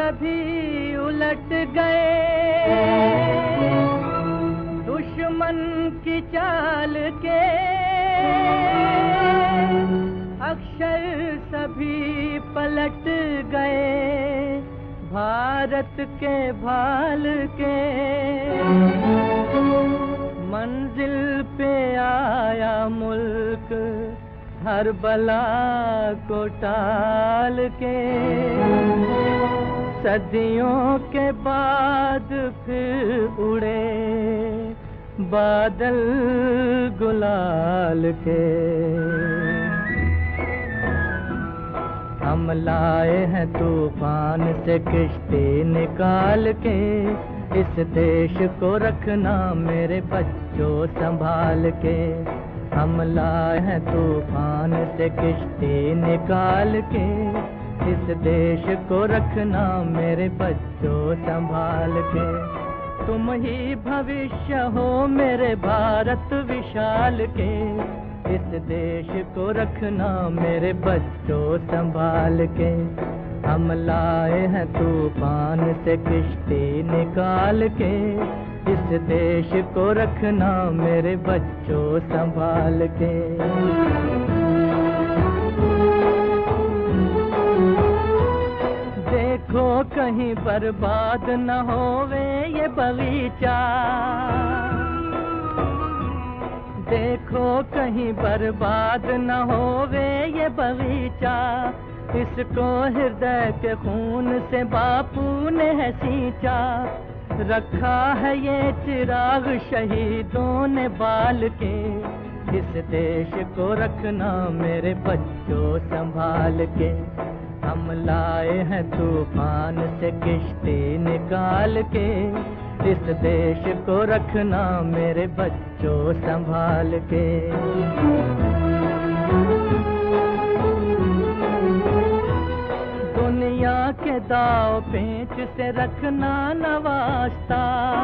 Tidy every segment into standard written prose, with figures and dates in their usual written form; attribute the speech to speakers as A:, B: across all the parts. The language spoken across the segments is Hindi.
A: सभी उलट गए, दुश्मन की चाल के अक्षर सभी पलट गए, भारत के भाल के मंजिल पे आया मुल्क हर बला को टाल के, सदियों के बाद फिर उड़े बादल गुलाल के। हम लाए हैं तूफान से किश्ती निकाल के, इस देश को रखना मेरे बच्चों संभाल के। हम लाए हैं तूफान से किश्ती निकाल के, इस देश को रखना मेरे बच्चों संभाल के। तुम ही भविष्य हो मेरे भारत विशाल के, इस देश को रखना मेरे बच्चों संभाल के। हम लाए हैं तूफान से किश्ती निकाल के, इस देश को रखना मेरे बच्चों संभाल के। देखो कहीं बर्बाद न होवे ये बगीचा, देखो कहीं बर्बाद न होवे ये बगीचा, इसको हृदय के खून से बापू ने है सींचा। रखा है ये चिराग शहीदों ने बाल के, इस देश को रखना मेरे बच्चों संभाल के। हम लाए हैं तूफान से किश्ती निकाल के, इस देश को रखना मेरे बच्चों संभाल के। दुनिया के दाव पेंच से रखना न वास्ता,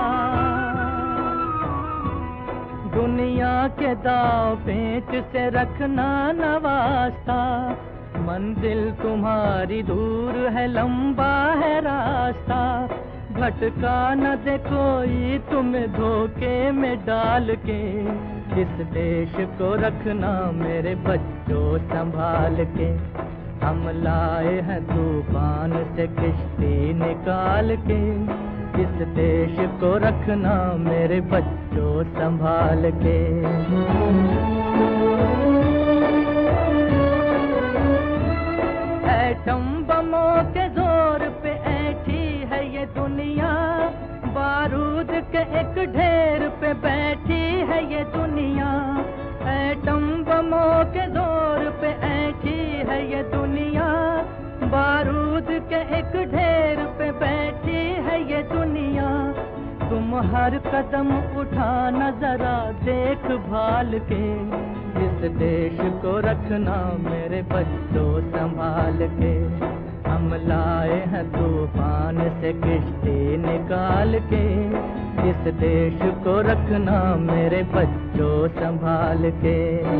A: दुनिया के दाव पेंच से रखना न वास्ता। मंजिल तुम्हारी दूर है लंबा है रास्ता, भटका न दे कोई तुम्हें धोखे में डाल के, इस देश को रखना मेरे बच्चों संभाल के। हम लाए हैं तूफान से किश्ती निकाल के, इस देश को रखना मेरे बच्चों संभाल के। एटम बमों के जोर पे ऐठी है ये दुनिया, बारूद के एक ढेर पे बैठी है ये दुनिया। एटम बमों के जोर पे ऐठी है ये दुनिया, बारूद के एक ढेर पे बैठी है ये दुनिया। तुम हर कदम उठाना जरा देख भाल के, इस देश को रखना मेरे बच्चों संभाल के। हम लाए हैं तूफान से किश्ती निकाल के, इस देश को रखना मेरे बच्चों संभाल के।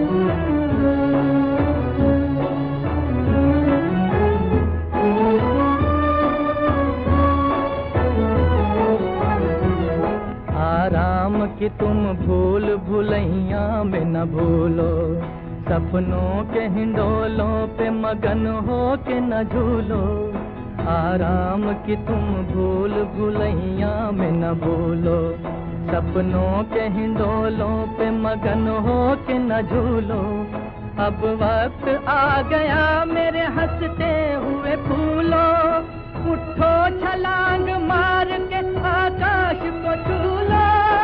A: आराम की तुम भूल भुलैया में न भूलो, सपनों के हिंडोलों पे मगन हो के न झूलो। आराम की तुम भूल भुलैया में न भूलो, सपनों के हिंडोलों पे मगन हो के न झूलो। अब वक्त आ गया मेरे हंसते हुए फूलो, उठो छलांग मार के आकाश को छू लो,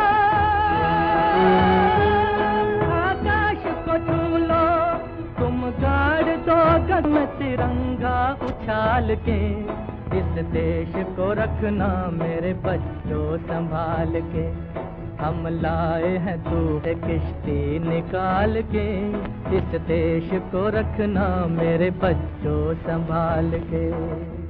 A: आकाश को छू लो। तुम गाड़ दो गगन में तिरंगा उछाल के, इस देश को रखना मेरे बच्चों संभाल के। हम लाए हैं तूहे किश्ती निकाल के, इस देश को रखना मेरे बच्चों संभाल के।